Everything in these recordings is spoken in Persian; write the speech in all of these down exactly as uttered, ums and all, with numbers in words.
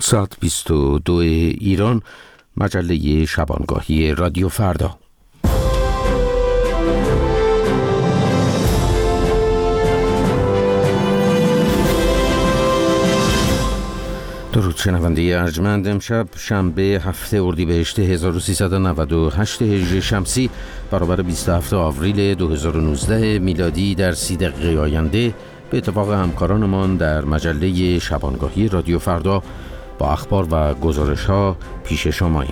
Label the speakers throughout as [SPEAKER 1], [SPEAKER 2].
[SPEAKER 1] ساعت بیست و دو ایران، مجله شبانگاهی رادیو فردا. درود شنونده ارجمند، امشب شنبه هفته اردیبهشت هزار و سیصد و نود و هشت هجری شمسی برابر بیست و هفتم آوریل دو هزار و نوزده میلادی در سی دقیقه آینده به اتفاق همکارانمان در مجله شبانگاهی رادیو فردا با اخبار و گزارش ها پیش شماییم.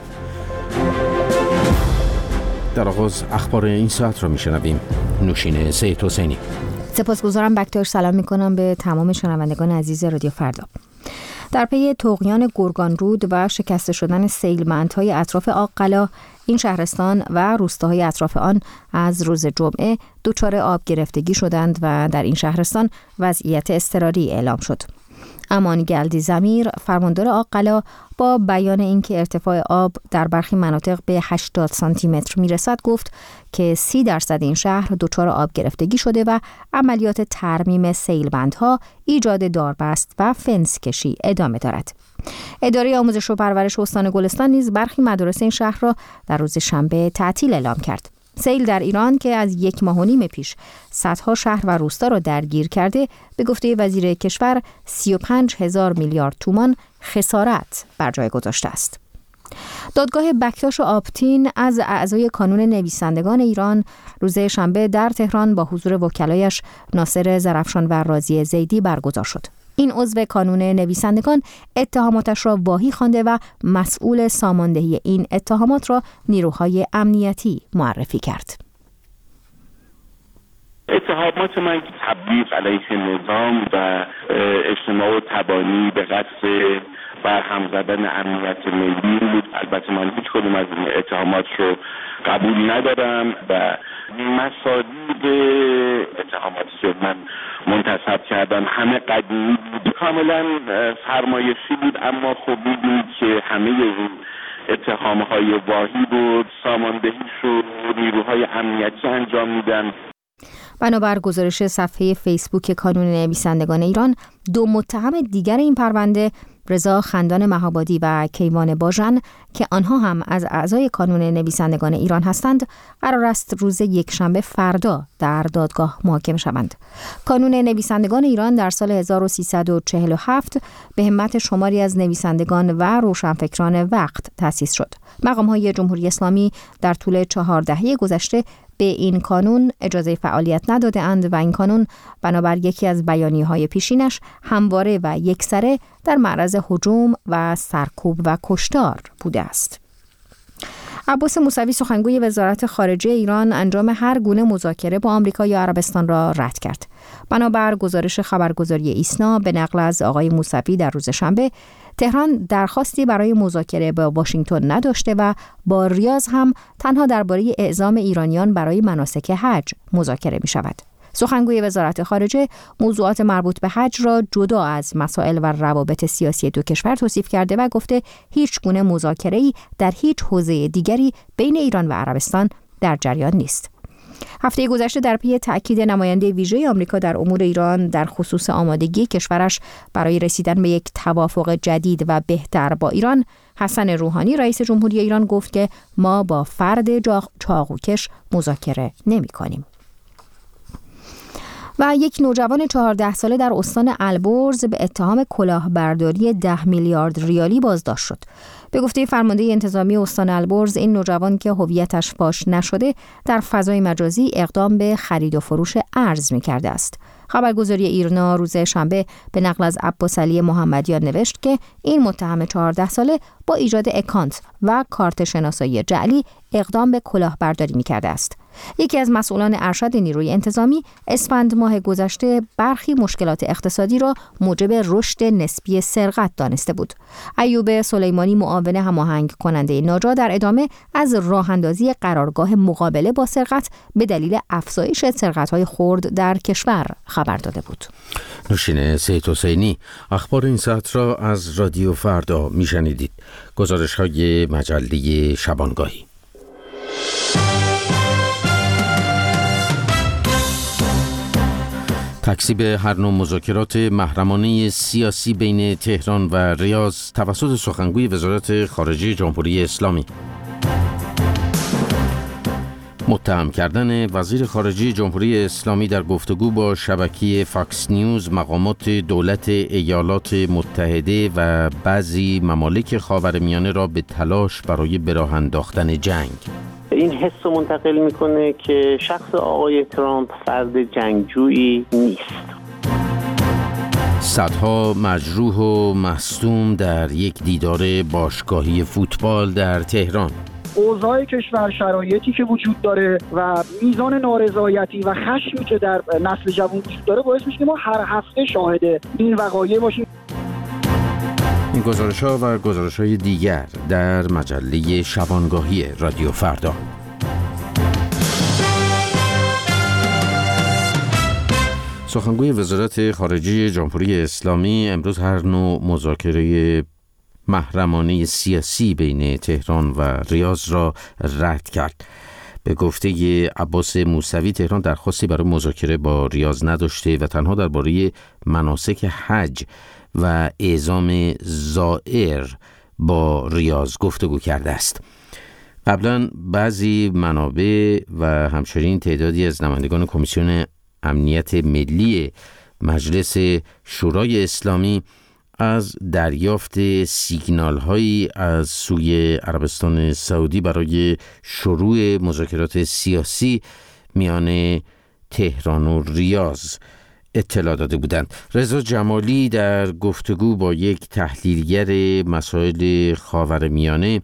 [SPEAKER 1] در آغاز اخبار این ساعت را میشنویم. نوشین سید حسینی.
[SPEAKER 2] سپاسگزارم بکتاش. سلام میکنم به تمام شنوندگان عزیز رادیو فردا. در پی طغیان گرگانرود و شکسته شدن سیلمندهای اطراف آق‌قلا، این شهرستان و روستاهای اطراف آن از روز جمعه دچار آب گرفتگی شدند و در این شهرستان وضعیت اضطراری اعلام شد. امان گلدی زمیر، فرماندار آق‌قلا، با بیان اینکه ارتفاع آب در برخی مناطق به هشتاد سانتی متر میرسد گفت که سی درصد این شهر دچار آب گرفتگی شده و عملیات ترمیم سیلبندها، ایجاد داربست و فنس کشی ادامه دارد. اداره آموزش و پرورش استان گلستان نیز برخی مدارس این شهر را در روز شنبه تعطیل اعلام کرد. سیل در ایران که از یک ماه و نیم پیش صدها شهر و روستا را درگیر کرده، به گفته وزیر کشور سی و پنج هزار میلیارد تومان خسارت بر جای گذاشته است. دادگاه بکتاش و آپتین از اعضای کانون نویسندگان ایران روز شنبه در تهران با حضور وکلایش ناصر زرفشان و راضی زیدی برگزار شد. این عضو کانون نویسندگان اتهاماتش را واهی خوانده و مسئول ساماندهی این اتهامات را نیروهای امنیتی معرفی کرد.
[SPEAKER 3] اتهامات من تبلیغ علیه نظام و اجتماع و تبانی به قصد برهم زدن امنیت ملی بود. البته من هیچ کدوم از این اتهامات رو قبول ندارم و مصادیق اتهاماتی که من منتسب کردم همه قدیمی بود، کاملا فرمایشی بود، اما خب می‌دونید که همه این اتهامهای واهی رو ساماندهیش رو نیروهای امنیتی انجام میدن.
[SPEAKER 2] بنابر گزارش صفحه فیسبوک کانون نویسندگان ایران، دو متهم دیگر این پرونده، رضا خندان مهابادی و کیوان باژن که آنها هم از اعضای کانون نویسندگان ایران هستند، قرار است روز یکشنبه فردا در دادگاه محاکمه شوند. کانون نویسندگان ایران در سال هزار و سیصد و چهل و هفت به همت شماری از نویسندگان و روشنفکران وقت تأسیس شد. مقام‌های جمهوری اسلامی در طول چهار دهه گذشته به این کانون اجازه فعالیت نداده اند و این کانون بنابر یکی از بیانیه‌های پیشینش همواره و یکسره در معرض هجوم و سرکوب و کشتار بوده است. عباس موسوی، سخنگوی وزارت خارجه ایران، انجام هر گونه مذاکره با آمریکا یا عربستان را رد کرد. بنابر گزارش خبرگزاری ایسنا به نقل از آقای موسوی در روز شنبه، تهران درخواستی برای مذاکره با واشنگتن نداشته و با ریاض هم تنها درباره اعزام ایرانیان برای مناسک حج مذاکره می شود. سخنگوی وزارت خارجه موضوعات مربوط به حج را جدا از مسائل و روابط سیاسی دو کشور توصیف کرده و گفته هیچ گونه مذاکره‌ای در هیچ حوزه دیگری بین ایران و عربستان در جریان نیست. هفته گذشته در پی تأکید نماینده ویژه آمریکا در امور ایران در خصوص آمادگی کشورش برای رسیدن به یک توافق جدید و بهتر با ایران، حسن روحانی رئیس جمهوری ایران گفت که ما با فرد چاقوکش مذاکره نمی‌کنیم. و یک نوجوان چهارده ساله در استان البرز به اتهام کلاهبرداری ده میلیارد ریالی بازداشت شد. به گفته فرمانده انتظامی استان البرز، این نوجوان که هویتش فاش نشده در فضای مجازی اقدام به خرید و فروش ارز می‌کرده است. خبرگزاری ایرنا روز شنبه به نقل از عباس علی محمدیان نوشت که این متهم چهارده ساله با ایجاد اکانت و کارت شناسایی جعلی اقدام به کلاهبرداری می‌کرده است. یکی از مسئولان ارشد نیروی انتظامی اسفند ماه گذشته برخی مشکلات اقتصادی را موجب رشد نسبی سرقت دانسته بود. ایوب سلیمانی، معاون هماهنگ کننده ناجا، در ادامه از راه اندازی قرارگاه مقابله با سرقت به دلیل افزایش سرقت‌های خرد در کشور خبر داده بود.
[SPEAKER 1] نوشین سید حسینی. اخبار این ساعت را از رادیو فردا میشنیدید. گزارش‌های مجله شبانگاهی. تکذیب هر نوع مذاکرات محرمانه سیاسی بین تهران و ریاض توسط سخنگوی وزارت خارجه جمهوری اسلامی. متهم کردن وزیر خارجه جمهوری اسلامی در گفتگو با شبکه فاکس نیوز مقامات دولت ایالات متحده و بعضی ممالک خاورمیانه را به تلاش برای به راه انداختن جنگ.
[SPEAKER 4] این حس رو منتقل میکنه که شخص آقای ترامپ فرد جنگجویی نیست.
[SPEAKER 1] صدها مجروح و مصدوم در یک دیدار باشگاهی فوتبال در تهران.
[SPEAKER 5] اوضاع کشور، شرایطی که وجود داره و میزان نارضایتی و خشمی که در نسل جوان وجود داره باعث میشه که ما هر هفته شاهد این وقایع باشیم.
[SPEAKER 1] این گزارش‌ها و گزارش‌های دیگر در مجله شبانگاهی رادیو فردا. سخنگوی وزارت خارجه جمهوری اسلامی امروز هر نوع مذاکره محرمانه سیاسی بین تهران و ریاض را رد کرد. به گفته عباس موسوی تهران درخواستی برای مذاکره با ریاض نداشته و تنها درباره مناسک حج و اعزام زائر با ریاض گفتگو کرده است. قبلا بعضی منابع و همچنین تعدادی از نمایندگان کمیسیون امنیت ملی مجلس شورای اسلامی از دریافت سیگنال هایی از سوی عربستان سعودی برای شروع مذاکرات سیاسی میان تهران و ریاض اطلاع داده بودند. رضا جمالی در گفتگو با یک تحلیلگر مسائل خاورمیانه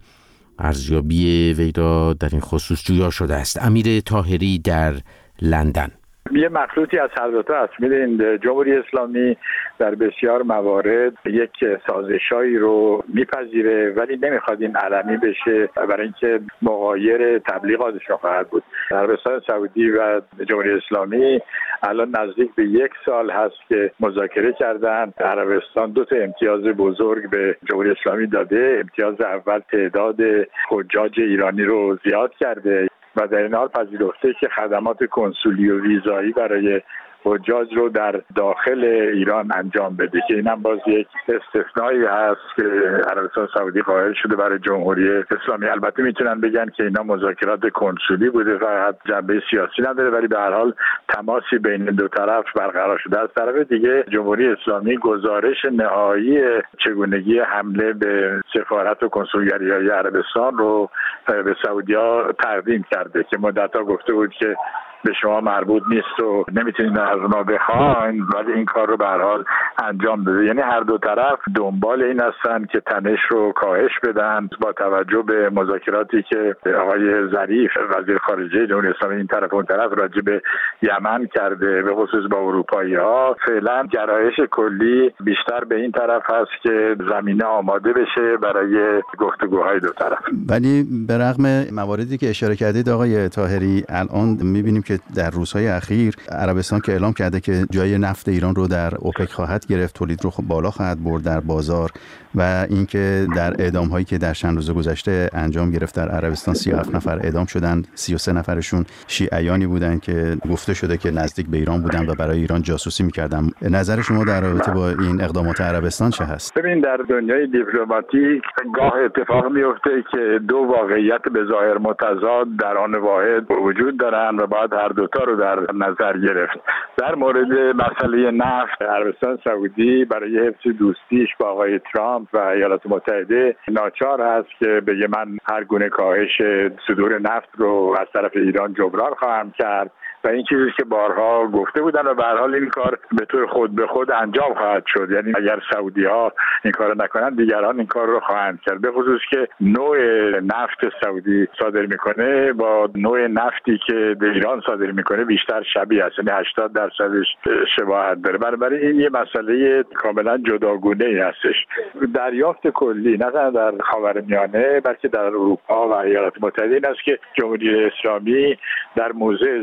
[SPEAKER 1] ارزیابی وی را در این خصوص جویا شده است. امیر طاهری در لندن.
[SPEAKER 6] یه مخلوطی از هر دو تا است. می‌دونید جمهوری اسلامی در بسیار موارد یک سازشایی رو میپذیره ولی نمیخواد این علنی بشه برای اینکه مغایر تبلیغاتش خواهد بود. عربستان سعودی و جمهوری اسلامی الان نزدیک به یک سال هست که مذاکره کردن. عربستان دو تا امتیاز بزرگ به جمهوری اسلامی داده. امتیاز اول تعداد حجاج ایرانی رو زیاد کرده و در این حال پذیرفته که خدمات کنسولی و ویزایی برای حجاج رو در داخل ایران انجام بده که اینم باز یک استثنایی هست که عربستان سعودی قائل شده برای جمهوری اسلامی. البته میتونن بگن که اینا مذاکرات کنسولی بوده، فقط جنبه سیاسی نداره، ولی به هر حال تماسی بین دو طرف برقرار شده. از طرف دیگه جمهوری اسلامی گزارش نهایی چگونگی حمله به سفارت و کنسولگری‌های عربستان رو به سعودی‌ها تقدیم کرده که مدت‌ها گفته بود که به شما مربوط نیست و نمیتونید از ما بخواین، ولی این کار رو به هر حال انجام بده. یعنی هر دو طرف دنبال این هستن که تنش رو کاهش بدن با توجه به مذاکراتی که آقای ظریف وزیر خارجه جمهوری اسلامی این طرف اون طرف راجع به یمن کرده، به خصوص با اروپایی‌ها. فعلا گرایش کلی بیشتر به این طرف هست که زمینه آماده بشه برای گفتگوهای دو طرف.
[SPEAKER 7] ولی به رغم مواردی که اشاره کردید آقای طاهری، الان می‌بینیم که در روزهای اخیر عربستان که اعلام کرده که جای نفت ایران رو در اوپک خواهد گرفت، تولید رو بالا خواهد برد در بازار، و اینکه در اعدام‌هایی که در چند روز گذشته انجام گرفت در عربستان سی و هفت نفر اعدام شدن، سی و سه نفرشون شیعیانی بودن که گفته شده که نزدیک به ایران بودن و برای ایران جاسوسی می‌کردن. نظر شما در رابطه با این اقدامات عربستان چه هست؟
[SPEAKER 6] ببین در دنیای دیپلماتیک گاه اتفاق میفته که دو واقعیت به ظاهر متضاد در آن واحد وجود دارن و باید هر دوتا رو در نظر گرفت. در مورد مسئله نفت، عربستان سعودی برای حفظ دوستیش با آقای ترامپ و ایالات متحده ناچار هست که بگه من هر گونه کاهش صدور نفت رو از طرف ایران جبران خواهم کرد و این چیزی که بارها گفته بودن و به هر حال این کار به طور خود به خود انجام خواهد شد. یعنی اگر سعودی‌ها این کارو نکنن دیگران این کار رو خواهند کرد، به خصوص که نوع نفت سعودی صادر میکنه با نوع نفتی که در ایران صادر میکنه بیشتر شبیه است، یعنی هشتاد درصدش شباهت داره. بنابراین این یه مسئله کاملا جداگونه ای هستش. دریافت کلی نه تنها در خاورمیانه بلکه در اروپا و ایالات متحده این است که جمهوری اسلامی در موضع ضعف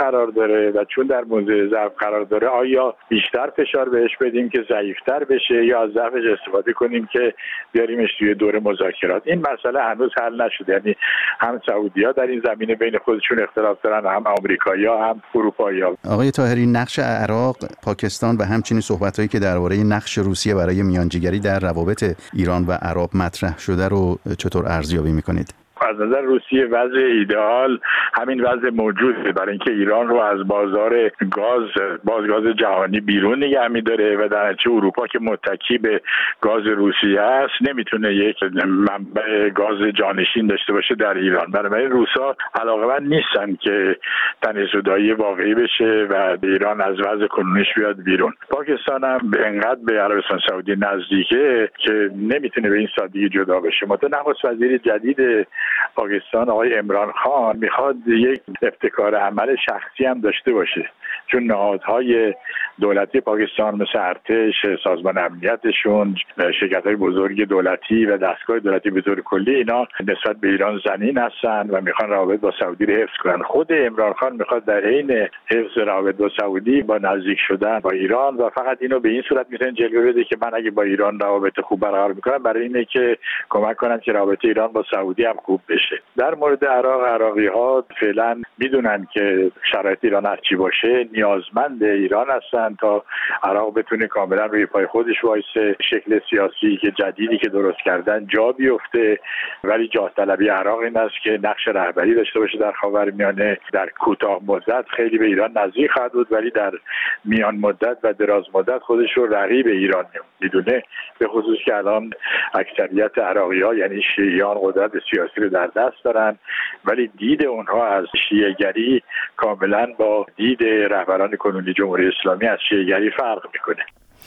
[SPEAKER 6] قرار داره و چون در موضع ضعف قرار داره آیا بیشتر فشار بهش بدیم که ضعیفتر بشه یا از ضعفش استفاده کنیم که بیاریمش توی دور مذاکرات؟ این مسئله هنوز حل نشده. یعنی هم سعودی‌ها در این زمینه بین خودشون اختلاف دارن، هم آمریکایی‌ها هم اروپایی‌ها.
[SPEAKER 7] آقای طاهری، نقش عراق، پاکستان و همچنین صحبت‌هایی که درباره نقش روسیه برای میانجیگری در روابط ایران و عراق مطرح شده رو چطور ارزیابی می‌کنید؟
[SPEAKER 6] از نظر روسیه وضع ایدئال همین وضع موجوده، برای اینکه ایران رو از بازار گاز بازگاز جهانی بیرون نگه می‌داره و در نتیجه اروپا که متکی به گاز روسیه است نمیتونه یک منبع گاز جانشین داشته باشه در ایران. بنابراین روسا علاقه‌مند نیستن که تنش‌زدایی واقعی بشه و ایران از وضع کنونیش بیاد بیرون. پاکستان هم انقدر به عربستان سعودی نزدیکه که نمیتونه به این سادگی جدا بشه. متأ نخست وزیر جدید پاکستان آقای عمران خان میخواد یک ابتکار عمل شخصی هم داشته باشه، چون نهادهای دولتی پاکستان مثل ارتش، سازمان امنیتشون، شرکت‌های بزرگ دولتی و دستگاه دولتی به طور کلی اینا نسبت به ایران ضنین هستن و میخوان روابط با سعودی رو حفظ کنن. خود عمران خان میخواد در حین حفظ روابط با سعودی با نزدیک شدن با ایران و فقط اینو به این صورت میتونه جلوه بده که من اگه با ایران روابط خوب برقرار میکنم برای اینه که کمک کنم که رابطه ایران با سعودی هم خوب بشه. در مورد عراق، عراقی‌ها فعلا میدونن که شرایط ایران هر چی باشه نیازمند ایران هستن تا عراق بتونه کاملا روی پای خودش وایسه، شکل سیاسی که جدیدی که درست کردن جا بیفته. ولی جاه طلبی عراق این است که نقش رهبری داشته باشه در خاورمیانه. در کوتاه مدت خیلی به ایران نزدیک خواهد بود ولی در میان مدت و دراز مدت خودش رو رقیب ایران میدونه، به خصوص که الان اکثریت عراقی‌ها یعنی شیعیان قدرت سیاسی رو در دست دارن ولی دید اونها از شیعه‌گری کاملا با دید رهبران کنونی جمهوری اسلامی از شیعه‌گری فرق میکنه.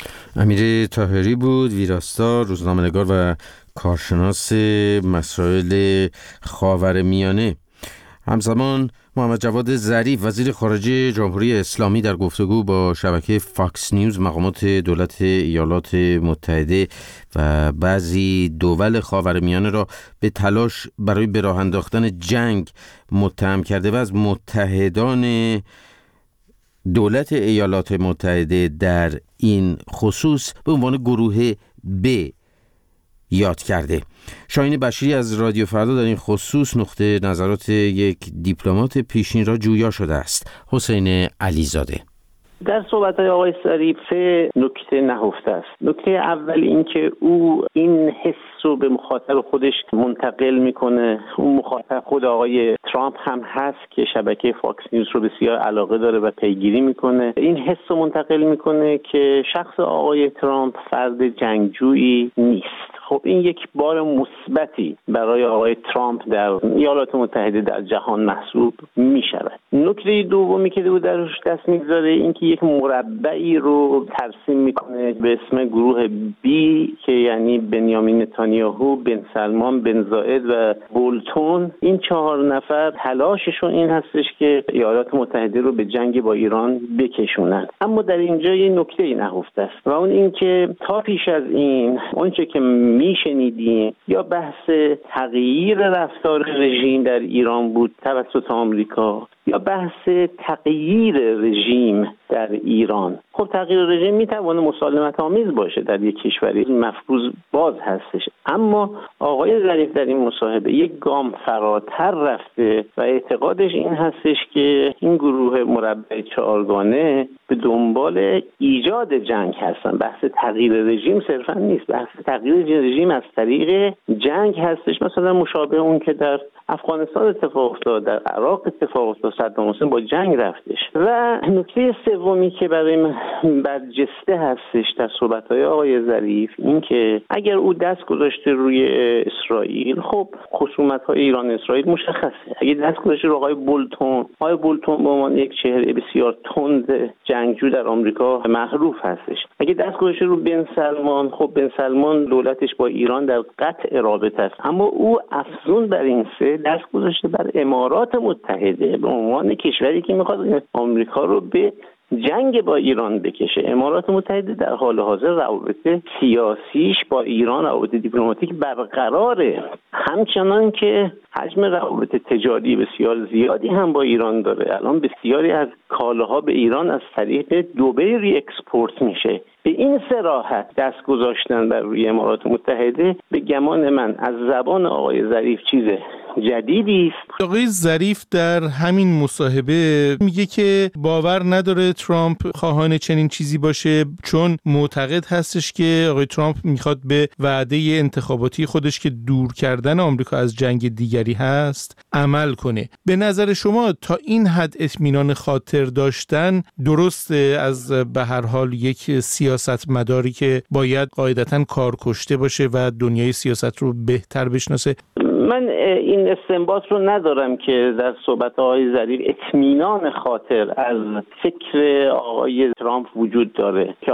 [SPEAKER 1] امیر طاهری بود، ویراستار، روزنامه‌نگار و کارشناس مسائل خاورمیانه. همزمان محمد جواد ظریف وزیر خارجه جمهوری اسلامی در گفتگو با شبکه فاکس نیوز مقامات دولت ایالات متحده و بعضی دول خاورمیانه را به تلاش برای به راه انداختن جنگ متهم کرده و از متحدان دولت ایالات متحده در این خصوص به عنوان گروه ب یاد کرده. شاهین بشیری از رادیو فردا در این خصوص نقطه نظرات یک دیپلمات پیشین را جویا شده است. حسین علیزاده
[SPEAKER 4] در صحبت‌های آقای ظریف سه نکته نهفته است. نکته اول این که او این حس رو به مخاطب خودش منتقل میکنه. اون مخاطب خود آقای ترامپ هم هست که شبکه فاکس نیوز رو بسیار علاقه داره و پیگیری میکنه. این حس رو منتقل میکنه که شخص آقای ترامپ فرد جنگجویی نیست. خب این یک بار مثبتی برای آقای ترامپ در ایالات متحده در جهان محسوب می شود. نکته دومی که او درش دست میگذاره این که یک مربعی رو ترسیم میکنه به اسم گروه بی که یعنی بنیامین نتانیاهو، بن سلمان، بن زاید و بولتون. این چهار نفر تلاششون این هستش که ایالات متحده رو به جنگ با ایران بکشونن. اما در اینجا یه نکته نهفته است و اون این که تا پیش از این اونچه که میشنیدیم یا بحث تغییر رفتار رژیم در ایران بود توسط آمریکا یا بحث تغییر رژیم در ایران. خب تغییر رژیم میتونه مسالمت آمیز باشه در یک کشوری، مفروض باز هستش، اما آقای ظریف در این مصاحبه یک گام فراتر رفته و اعتقادش این هستش که این گروه مربع چهارگانه به دنبال ایجاد جنگ هستن. بحث تغییر رژیم صرفا نیست، بحث تغییر رژیم از طریق جنگ هستش، مثلا مشابه اون که در افغانستان اتفاق افتاد، در عراق اتفاق افتاد، صدام حسین با جنگ رفتش. و نکته سومی که برای من برجسته هستش در صحبت‌های آقای ظریف این که اگر او دست گذاشته روی اسرائیل، خب خصومت‌های ایران اسرائیل مشخصه. اگه دست گذاشته روی آقای بولتون، آقای بولتون به عنوان یک چهره بسیار تند جنگجو در آمریکا معروف هستش. اگه دست گذاشته رو بن سلمان، خب بن سلمان دولتش با ایران در قطع رابطه است، اما او افزون بر این سه دست گذاشته بر امارات متحده به عنوان کشوری که میخواد آمریکا رو به جنگ با ایران بکشه. امارات متحده در حال حاضر روابط سیاسیش با ایران، روابط دیپلماتیک برقراره، همچنان که حجم روابط تجاری بسیار زیادی هم با ایران داره. الان بسیاری از کالاها به ایران از طریق دبی ری اکسپورت میشه. به این صراحت دست گذاشتن بر روی امارات متحده به گمان من از زبان آقای ظریف چیز جدیدی است.
[SPEAKER 8] آقای ظریف در همین مصاحبه میگه که باور نداره ترامپ خواهان چنین چیزی باشه، چون معتقد هستش که آقای ترامپ میخواد به وعده انتخاباتی خودش که دور کردن آمریکا از جنگ دیگری هست عمل کنه. به نظر شما تا این حد اطمینان خاطر داشتن درسته از به هر حال یک سیاست مداری که باید قاعدتاً کار کشته باشه و دنیای سیاست رو بهتر بشناسه؟
[SPEAKER 4] من این استنباط رو ندارم که در صحبت آقای ظریف اطمینان خاطر از فکر آقای ترامپ وجود داره که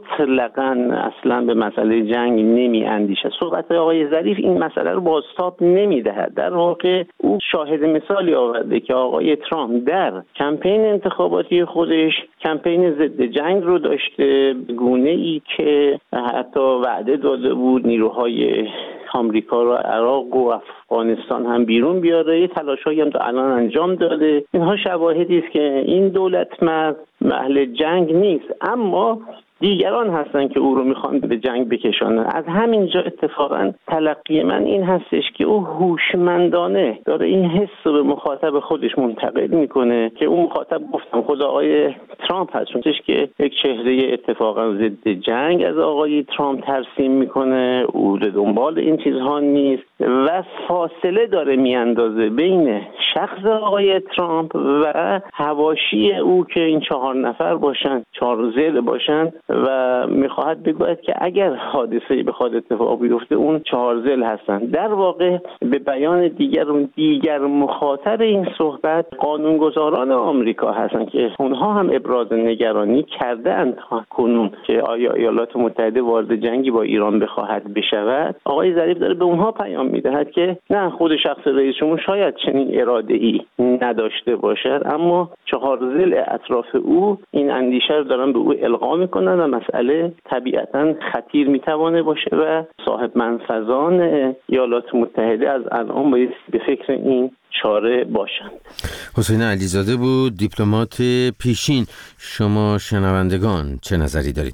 [SPEAKER 4] مطلقاً اصلا به مسئله جنگ نمی اندیشه. صحبت آقای ظریف این مسئله رو بازتاب نمی دهد. در واقع او شاهد مثالی آورده که آقای ترامپ در کمپین انتخاباتی خودش کمپین ضد جنگ رو داشته، به گونه ای که حتی وعده داده بود نیروهای آمریکا رو عراق و افغانستان هم بیرون بیاره. یه تلاشایی هم تا الان انجام داده. اینها شواهدی است که این دولت مرد اهل جنگ نیست، اما دیگران هستن که او رو میخوان به جنگ بکشانن. از همینجا اتفاقا تلقی من این هستش که او هوشمندانه داره این حس رو به مخاطب خودش منتقل میکنه که اون مخاطب گفتم خود آقای ترامپ هستش که یک چهره اتفاقا ضد جنگ از آقای ترامپ ترسیم میکنه. او دنبال این چیزها نیست و فاصله داره میاندازه بین شخص آقای ترامپ و حواشی او که این چهار نفر باشن، چهار ضلع باشن و میخواهد بگوید که اگر حادثه‌ای بخواد اتفاق بیفته اون چهار ضلع هستن. در واقع به بیان دیگر اون دیگر مخاطب این صحبت قانونگذاران آمریکا هستن که اونها هم ابراز نگرانی کرده اند کنون که آیا ایالات متحده وارد جنگی با ایران بخواهد بشود. آقای ظریف داره به اونها پیام میدهد که نه، خود شخص رئیس جمهور شاید چنین اراده‌ای نداشته باشد، اما چهار ضلع اطراف او این اندیشه رو دارن به او القا میکنن و مسئله طبیعتاً خطیر میتوانه باشه و صاحب منفذان ایالات متحده از الان باید به فکر این چاره باشند.
[SPEAKER 1] حسین علیزاده بود، دیپلمات پیشین. شما شنوندگان چه نظری دارید؟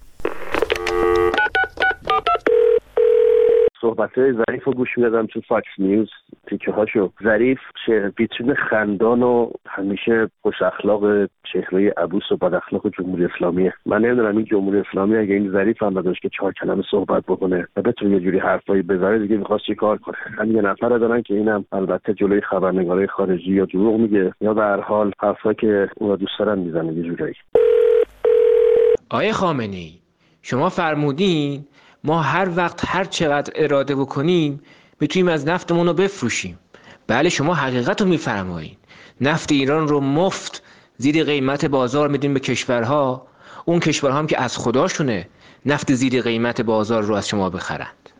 [SPEAKER 9] صحبت‌های ظریف رو گوش میدادم تو فاکس نیوز، تیکه هاشو. ظریف چه ویترین خندان و همیشه خوش اخلاق چهره عبوس و بد اخلاق جمهوری اسلامیه. من نمیدونم این جمهوری اسلامی اگه این ظریف هم داشت که چهار کلمه صحبت بکنه و بتونه یه جوری حرفایی بزنه دیگه می‌خواست چی کار کنه. همین یه نفر دارن که اینم البته جلوی خبرنگارای خارجی یا دروغ میگه یا به هر حال حرفایی که اونا دوست دارن میزنه یه جوری.
[SPEAKER 10] آقای خامنه‌ای، شما فرمودین ما هر وقت هر چقدر اراده بکنیم میتونیم از نفتمون رو بفروشیم. بله، شما حقیقت رو میفرمایید. نفت ایران رو مفت زیر قیمت بازار میدیم به کشورها، اون کشورها هم که از خداشونه نفت زیر قیمت بازار رو از شما بخرند.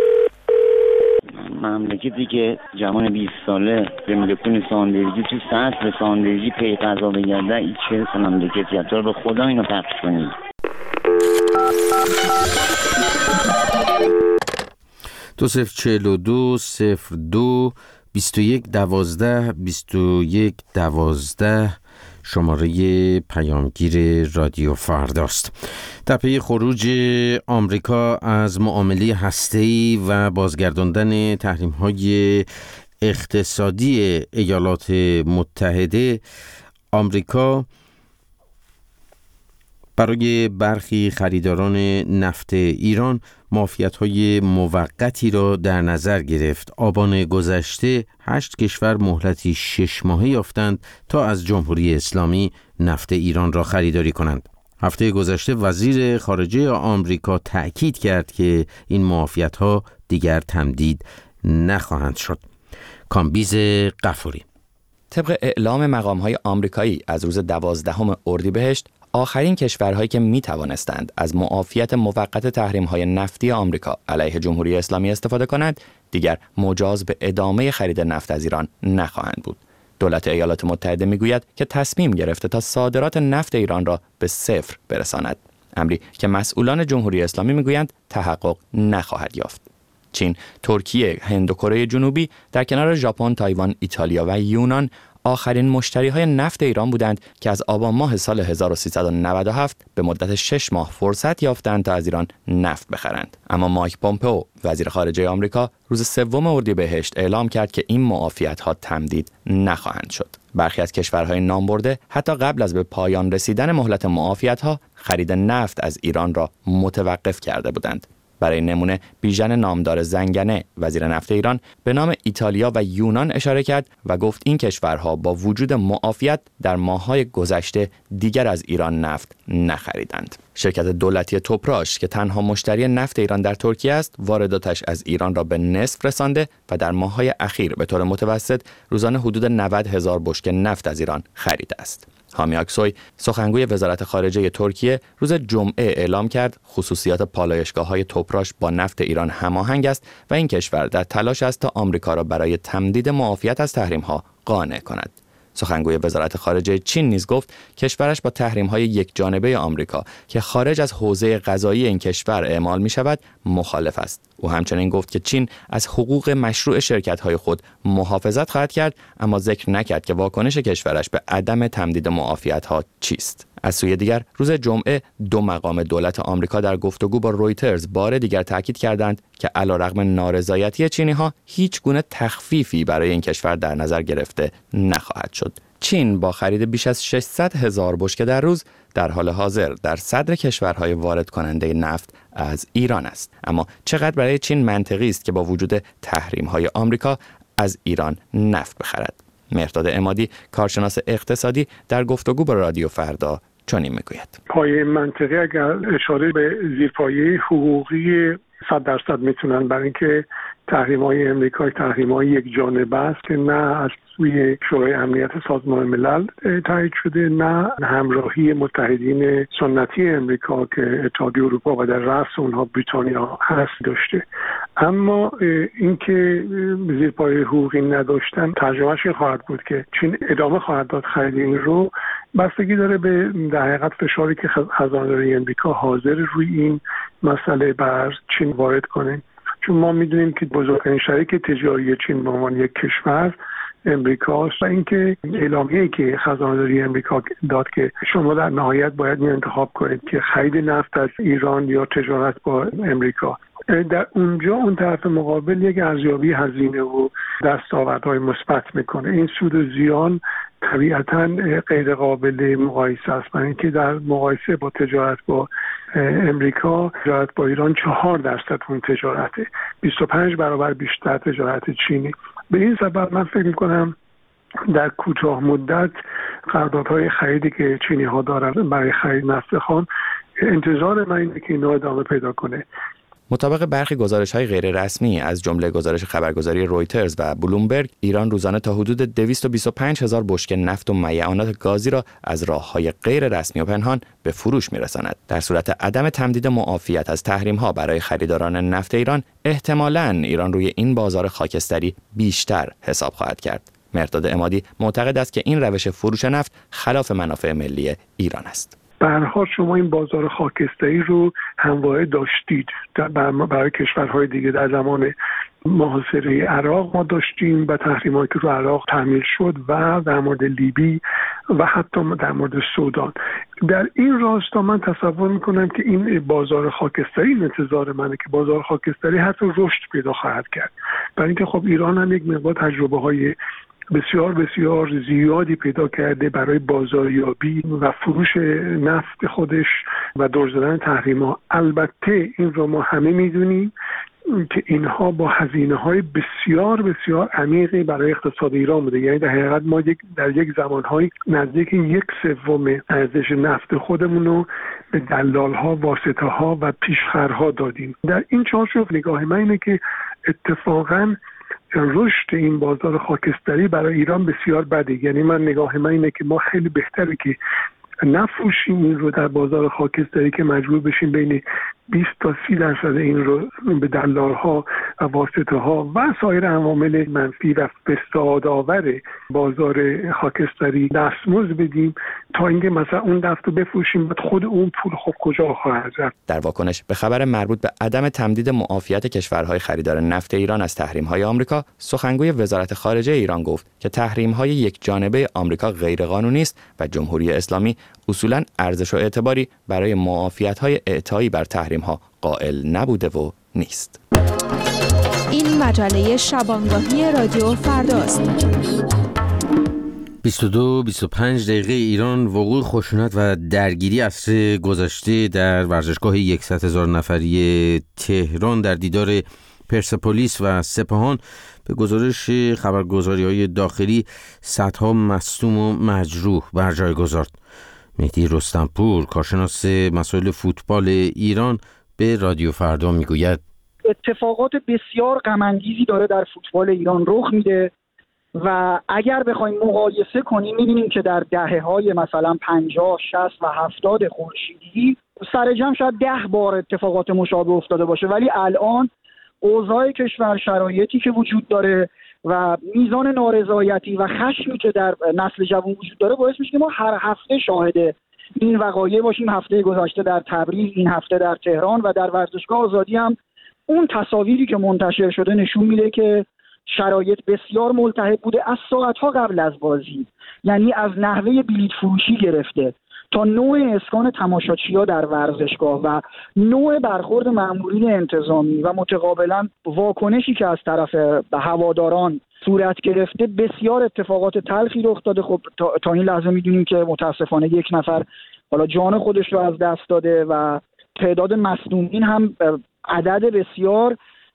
[SPEAKER 11] مملکتی که جوان بیست ساله به ملکون ساندرجی تو سطح ساندرجی پی قضا بگرده، این چه مملکتی هست؟ به خدا اینو پخش کنید.
[SPEAKER 1] دو صفر چهل و دو صفر دو بیست و یک دوازده بیست و یک دوازده شماره پیامگیر رادیو فرداست. در پی خروج آمریکا از معامله هسته‌ای و بازگرداندن تحریم‌های اقتصادی ایالات متحده، آمریکا برای برخی خریداران نفت ایران معافیت‌های موقتی را در نظر گرفت. آبان گذشته هشت کشور مهلتی شش ماهه یافتند تا از جمهوری اسلامی نفت ایران را خریداری کنند. هفته گذشته وزیر خارجه آمریکا تأکید کرد که این معافیت‌ها دیگر تمدید نخواهند شد. کامبیز غفوری.
[SPEAKER 12] طبق اعلام مقام‌های آمریکایی از روز دوازدهم اردیبهشت، آخرین کشورهایی که می توانستند از معافیت موقت تحریم‌های نفتی آمریکا علیه جمهوری اسلامی استفاده کنند، دیگر مجاز به ادامه خرید نفت از ایران نخواهند بود. دولت ایالات متحده میگوید که تصمیم گرفته تا صادرات نفت ایران را به صفر برساند، امری که مسئولان جمهوری اسلامی میگویند تحقق نخواهد یافت. چین، ترکیه، هند و کره جنوبی در کنار ژاپن، تایوان، ایتالیا و یونان آخرین مشتری‌های نفت ایران بودند که از آبان ماه سال هزار و سیصد و نود و هفت به مدت شش ماه فرصت یافتند تا از ایران نفت بخرند. اما مایک پومپئو، وزیر خارجه آمریکا، روز سوم اردیبهشت اعلام کرد که این معافیت‌ها تمدید نخواهند شد. برخی از کشورهای نامبرده حتی قبل از به پایان رسیدن مهلت معافیت‌ها خرید نفت از ایران را متوقف کرده بودند. برای نمونه بیژن نامدار زنگنه، وزیر نفت ایران، به نام ایتالیا و یونان اشاره کرد و گفت این کشورها با وجود معافیت در ماه‌های گذشته دیگر از ایران نفت نخریدند. شرکت دولتی توپراش که تنها مشتری نفت ایران در ترکیه است، وارداتش از ایران را به نصف رسانده و در ماه‌های اخیر به طور متوسط روزانه حدود نود هزار بشکه نفت از ایران خریده است. هامی آکسوی، سخنگوی وزارت خارجه ترکیه، روز جمعه اعلام کرد خصوصیات پالایشگاه‌های توپراش با نفت ایران هماهنگ است و این کشور در تلاش است تا آمریکا را برای تمدید معافیت از تحریم‌ها قانع کند. سخنگوی وزارت خارجه چین نیز گفت کشورش با تحریم‌های یکجانبه آمریکا که خارج از حوزه قضایی این کشور اعمال می‌شود مخالف است. او همچنین گفت که چین از حقوق مشروع شرکت‌های خود محافظت خواهد کرد، اما ذکر نکرد که واکنش کشورش به عدم تمدید معافیت‌ها چیست. از سوی دیگر روز جمعه دو مقام دولت آمریکا در گفتگو با رویترز بار دیگر تاکید کردند که علیرغم نارضایتی چینی‌ها هیچ گونه تخفیفی برای این کشور در نظر گرفته نخواهد شد. چین با خرید بیش از ششصد هزار بشکه در روز در حال حاضر در صدر کشورهای وارد کننده نفت از ایران است. اما چقدر برای چین منطقی است که با وجود تحریم‌های آمریکا از ایران نفت بخرد؟ مهرداد عمادی، کارشناس اقتصادی، در گفتگو با رادیو فردا چنین میگوید.
[SPEAKER 13] پایه منطقی اگر اشاره به زیرپایه حقوقی صد درصد میتونن، برای اینکه تحریم‌های امریکا تحریم‌های یک جانبه است که نه از سوی شورای امنیت سازمان ملل تایید شده، نه همراهی متحدین سنتی امریکا که اتحادیه اروپا و در رأس اونها بریتانیا هست داشته. اما اینکه زیرپایه حقوقی نداشتن ترجمهش خواهد بود که چین ادامه خواهد داد خرید این رو. بستگی داره به در حقیقت فشاری که خزانه‌داری امریکا حاضر روی این مسئله بر چین وارد کنه، چون ما میدونیم که بزرگترین شریک تجاری چین به عنوان یک کشور امریکاست و اینکه اعلامیه‌ای که خزانه‌داری امریکا داد که شما در نهایت باید انتخاب کنید که خرید نفت از ایران یا تجارت با امریکا، در اونجا اون طرف مقابل یک ارزیابی هزینه و دستاوردهای مثبت میکنه. این سود و زیان طبیعتاً غیر قابل مقایسه است، برای اینکه در مقایسه با تجارت با امریکا، تجارت با ایران چهار درصد اون تجارته، بیست و پنج برابر بیشتر تجارت چینی. به این سبب من فکر میکنم در کوتاه مدت قراردادهای خریدی که چینی ها دارن برای خرید نفت خام، انتظار من اینه که اینا ادامه پیدا کنه.
[SPEAKER 12] مطابق برخی گزارش‌های غیر رسمی از جمله گزارش خبرگزاری رویترز و بلومبرگ، ایران روزانه تا حدود دویست و بیست و پنج هزار بشکه نفت و میعانات گازی را از راه‌های غیر رسمی و پنهان به فروش می‌رساند. در صورت عدم تمدید معافیت از تحریم‌ها برای خریداران نفت ایران، احتمالاً ایران روی این بازار خاکستری بیشتر حساب خواهد کرد. مهرداد عمادی معتقد است که این روش فروش نفت خلاف منافع ملی ایران است.
[SPEAKER 13] به هر حال شما این بازار خاکستری رو همواره داشتید برای کشورهای دیگه. در زمان محاصره عراق ما داشتیم و تحریماتی که رو عراق تحمیل شد و در مورد لیبی و حتی در مورد سودان. در این راستا من تصور میکنم که این بازار خاکستری، انتظار منه که بازار خاکستری حتی رشد پیدا خواهد کرد، برای اینکه خب ایران هم یک مقدار تجربه های بسیار بسیار زیادی پیدا کرده برای بازاریابی و فروش نفت خودش و دور زدن تحریم‌ها. البته این رو ما همه میدونیم که اینها با هزینه‌های بسیار بسیار عمیقی برای اقتصاد ایران بوده. یعنی در حقیقت ما یک در یک زمان‌های نزدیک یک سوم ارزش نفت خودمون رو به دلال‌ها، واسطه‌ها و پیشخرها دادیم. در این چارچوب نگاه من اینه که اتفاقاً رشد این بازار خاکستری برای ایران بسیار بده. یعنی من نگاه من اینه که ما خیلی بهتره که نفروشیم این رو در بازار خاکستری که مجبور بشیم بین بیست تا سی درصد این رو به دلال‌ها و واسطه ها و سایر عوامل منفی و فسادآور بازار خاکستری دستمزد بدیم تا اینکه مثلا اون نفت رو بفروشیم، بعد خود اون پول خب کجا خواهد رفت؟
[SPEAKER 12] در واکنش به خبر مربوط به عدم تمدید معافیت کشورهای خریدار نفت ایران از تحریم‌های آمریکا، سخنگوی وزارت خارجه ایران گفت که تحریم‌های یک جانبه آمریکا غیرقانونی است و جمهوری اسلامی اصولاً ارزش و اعتباری برای معافیت‌های اعطایی بر تحریم‌ها قائل نبوده و نیست.
[SPEAKER 14] این مجله شبانگاهی رادیو فرداست.
[SPEAKER 1] بیست و دو بیست و پنج دقیقه ایران. وقوع خشونت و درگیری عصر گذشته در ورزشگاه صد هزار نفری تهران در دیدار پرسپولیس و سپاهان به گزارش خبرگزاری‌های داخلی صدها مصدوم و مجروح بر جای گذارد. مهدی رستمپور، کارشناس مسائل فوتبال ایران، به رادیو فردا میگوید
[SPEAKER 5] اتفاقات بسیار غم‌انگیزی داره در فوتبال ایران رخ میده و اگر بخوایم مقایسه کنیم می‌بینیم که در دهه‌های مثلا پنجاه، شصت و هفتاد خورشیدی سر جمع شاید ده بار اتفاقات مشابه افتاده باشه، ولی الان اوضاع کشور، شرایطی که وجود داره و میزان نارضایتی و خشمی که در نسل جوان وجود داره باعث میشه که ما هر هفته شاهد این وقایع باشیم. هفته گذشته در تبریز، این هفته در تهران و در ورزشگاه آزادی هم اون تصاویری که منتشر شده نشون میده که شرایط بسیار ملتهب بوده از ساعتها قبل از بازی، یعنی از نحوه بلیط فروشی گرفته تا نوع اسکان تماشاچی‌ها در ورزشگاه و نوع برخورد مأمورین انتظامی و متقابلا واکنشی که از طرف هواداران صورت گرفته، بسیار اتفاقات تلخی رخ داده. خب تا, تا این لحظه میدونیم که متاسفانه یک نفر حالا جان خودش رو از دست داده و تعداد مصدومین هم عدد بسیار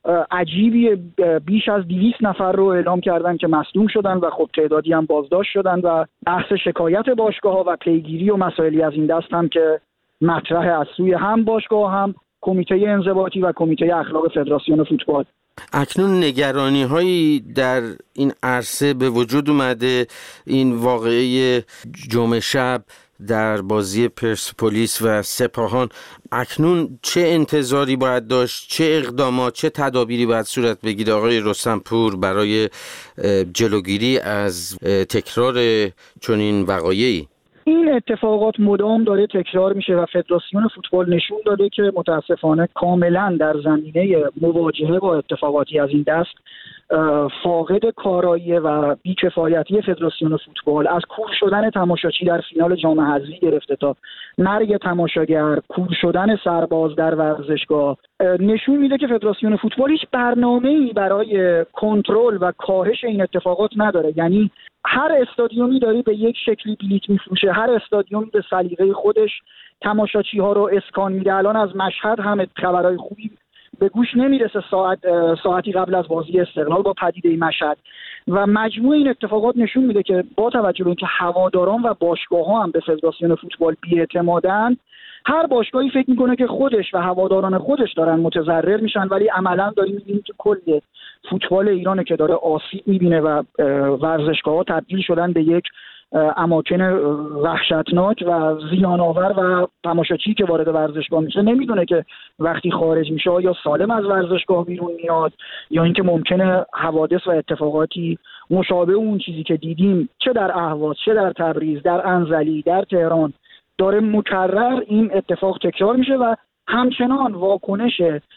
[SPEAKER 5] عجیبی بیش از دویست نفر رو اعلام کردن که مصدوم شدن و خب تعدادی هم بازداشت شدن و بحث شکایت باشگاه‌ها و پیگیری و مسائلی از این دست هم که مطرح از سوی هم باشگاه هم کمیته انضباطی و کمیته اخلاق فدراسیون فوتبال.
[SPEAKER 1] اکنون نگرانی هایی در این عرصه به وجود اومده. این واقعه جمعه شب در بازی پرسپولیس و سپاهان، اکنون چه انتظاری باید داشت، چه اقدامات، چه تدابیری باید صورت بگیره آقای رستمپور برای جلوگیری از تکرار چنین وقایعی؟
[SPEAKER 5] این اتفاقات مدام داره تکرار میشه و فدراسیون فوتبال نشون داده که متاسفانه کاملا در زمینه مواجهه با اتفاقاتی از این دست فاقد کارایی و بیکفایتی فدراسیون فوتبال، از کور شدن تماشاچی در فینال جام حذفی گرفته تا مرگ تماشاگر، کور شدن سرباز در ورزشگاه، نشون میده که فدراسیون فوتبال هیچ برنامه‌ای برای کنترل و کاهش این اتفاقات نداره. یعنی هر استادیومی داره به یک شکلی بلیط میفروشه، هر استادیومی به سلیقه خودش تماشاچی ها رو اسکان میده. الان از مشهد هم خبرهای خوبی به گوش نمیرسه، ساعت ساعتی قبل از بازی استقلال با پدیده مشهد و مجموع این اتفاقات نشون میده که با توجه به اینکه هواداران و باشگاه‌ها هم به فدراسیون فوتبال بی‌اعتمادن، هر باشگاهی فکر میکنه که خودش و هواداران خودش دارن متضرر میشن، ولی عملا داریم میبینیم که کل فوتبال ایرانه که داره آسیب میبینه و ورزشگاه‌ها تبدیل شدن به یک اماکن وحشتناک و زیان‌آور و تماشاچی که وارد ورزشگاه میشه نمیدونه که وقتی خارج میشه یا سالم از ورزشگاه بیرون میاد یا اینکه ممکنه حوادث و اتفاقاتی مشابه اون چیزی که دیدیم چه در اهواز، چه در تبریز، در انزلی، در تهران داره مکرر این اتفاق تکرار میشه و همچنان واکنش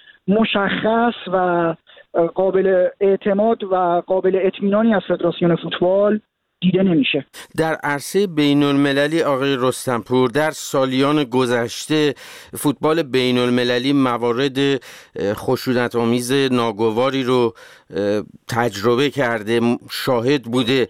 [SPEAKER 5] مشخص و قابل اعتماد و قابل اطمینانی از فدراسیون فوتبال دیده نمیشه.
[SPEAKER 1] در عرصه بین المللی آقای رستمپور، در سالیان گذشته فوتبال بین المللی موارد خشونت آمیز ناگواری رو تجربه کرده، شاهد بوده،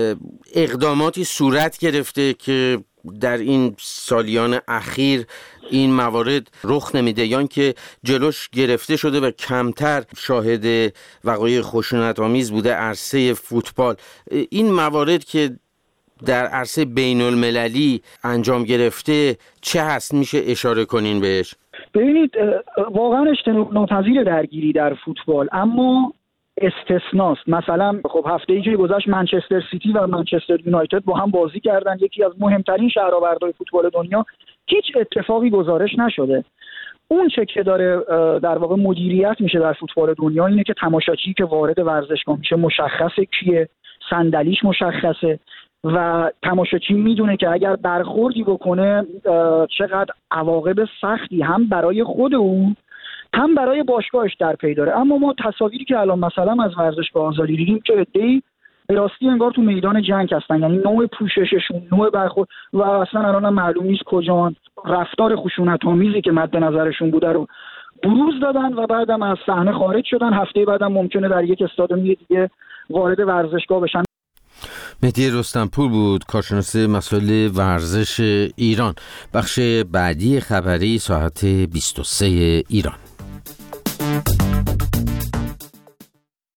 [SPEAKER 1] اقداماتی صورت گرفته که در این سالیان اخیر این موارد رخ نمیده یا اینکه جلوش گرفته شده و کمتر شاهد وقایع خشونت آمیز بوده عرصه فوتبال. این موارد که در عرصه بین المللی انجام گرفته چه هست، میشه اشاره کنین بهش؟
[SPEAKER 5] ببینید واقعا اجتناب ناپذیر درگیری در فوتبال، اما استثناست. مثلا خب هفته‌ای که گذشت منچستر سیتی و منچستر یونایتد با هم بازی کردن، یکی از مهمترین شهرآوردهای فوتبال دنیا، هیچ اتفاقی گزارش نشده. اون چه که داره در واقع مدیریت میشه در فوتبال دنیا اینه که تماشاچی که وارد ورزشگاه میشه مشخصه کیه، صندلیش مشخصه و تماشاچی میدونه که اگر برخوردی بکنه چقدر عواقب سختی هم برای خود او هم برای باشگاهش در پی داره. اما ما تصاویری که الان مثلا از ورزشگاه آزادی دیدیم که عده‌ای به راستی انگار تو میدان جنگ هستن، یعنی نوع پوشششون، نوع برخورد و اصلا الان هم معلوم نیست کجان، رفتار خشونت‌آمیزی که مد نظرشون بوده رو بروز دادن و بعدم از صحنه خارج شدن. هفته بعدم ممکنه در یک استادیوم دیگه وارد ورزشگاه بشن.
[SPEAKER 1] مهدی رستمپور بود، کارشناس مسائل ورزش ایران. بخش بعدی خبری ساعت بیست و سه ایران.